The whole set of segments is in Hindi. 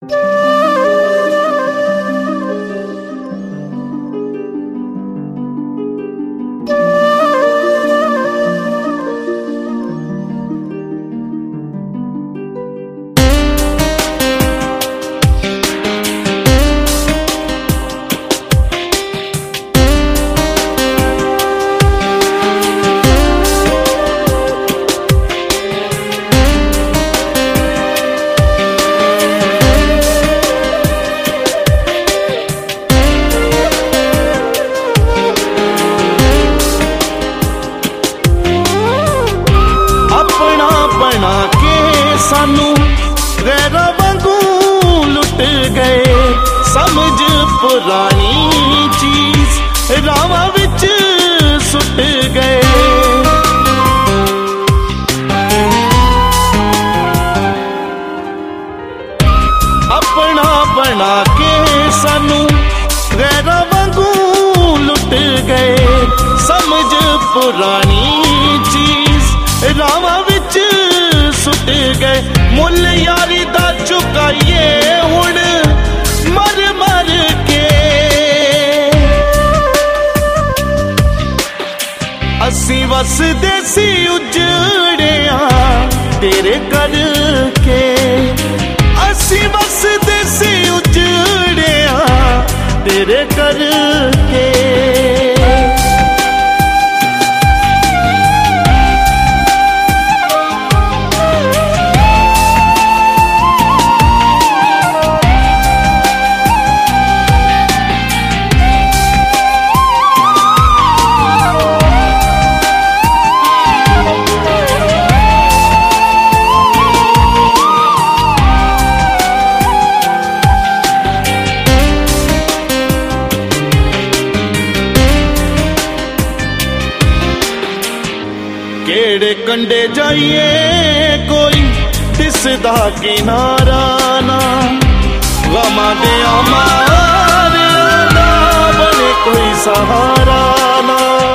सानू गैरा वांगू लुट गए, समझ पुरानी चीज रावां विच सुट गए। अपना बना के सानू गैरा वांगू लुट गए, समझ पुरानी चीज रावां विच सुट गए। मुल यारी दा चुकाइए हुण मर मर के, असी वसदे सी उजड़िया तेरे करके, असी वसदे सी उजड़िया तेरे करके। केड़े कंडे जाइए कोई दिसदा किनारा ना, गमा दे मारे ना बने कोई सहारा ना।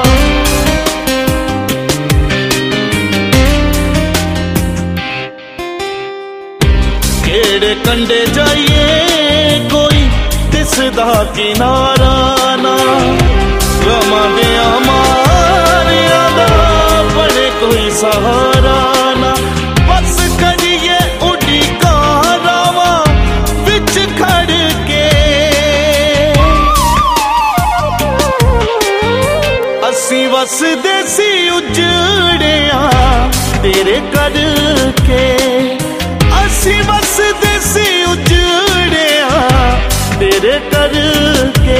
केड़े कंडे जाइए कोई दिसदा किनारा ना, गमा दे मारे ना बने कोई सहारा ना। बस करिए उड़ी रावा विच खड़ के, असी वसदे सी उजड़िया तेरे करके, असी वसदे सी उजड़िया तेरे करके।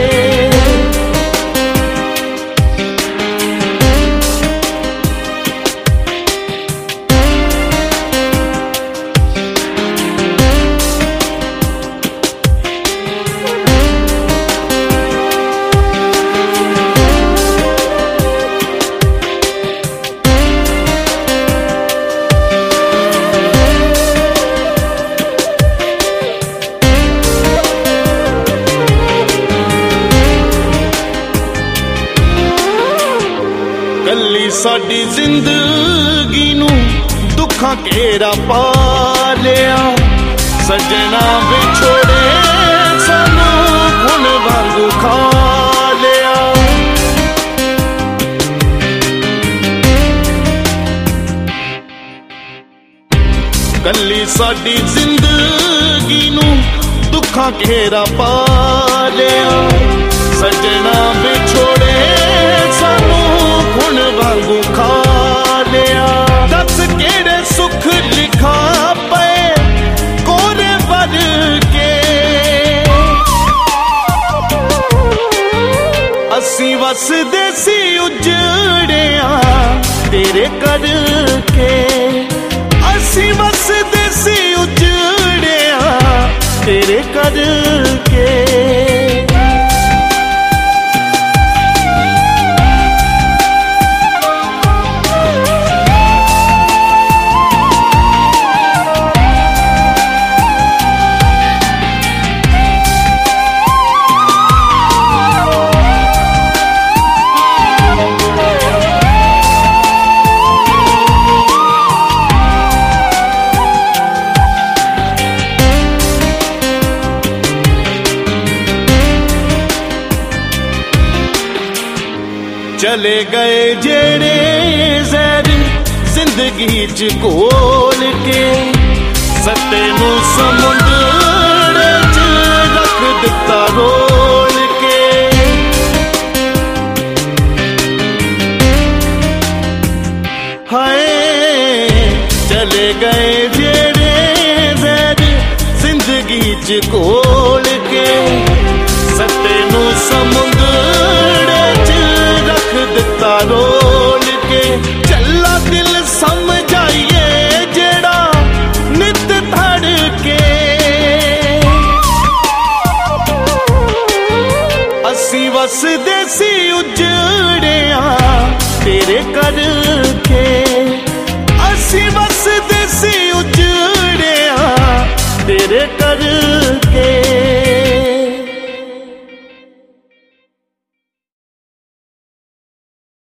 कली साडी जिंदगी नू दुखा घेरा पा लिया, सजना विछोड़े सानू खुन वांगू खा लिया। कली साडी जिंदगी नू दुखा घेरा पा लिया, सजना विछोड़े सानू खुन वांगू खा लिया। दस केड़े सुख लिखा पे कोरे वर के, असी वसदे सी उजड़िया तेरे करके, असी वसदे सी उजड़िया तेरे करके। चले गए जेड़े ज़हर जिंदगी च घोल के, सट्टे नूं समुंदर च रख दिता रोल के। हाय चले गए जेड़े ज़हर जिंदगी च घोल के, सट्टे नूं समुंदर च रख दिता रोल के। चला दिल समझाइए जेड़ा नित धड़के, असी वसदे सी उजड़िया तेरे करके, असी वसदे सी उजड़िया तेरे करके।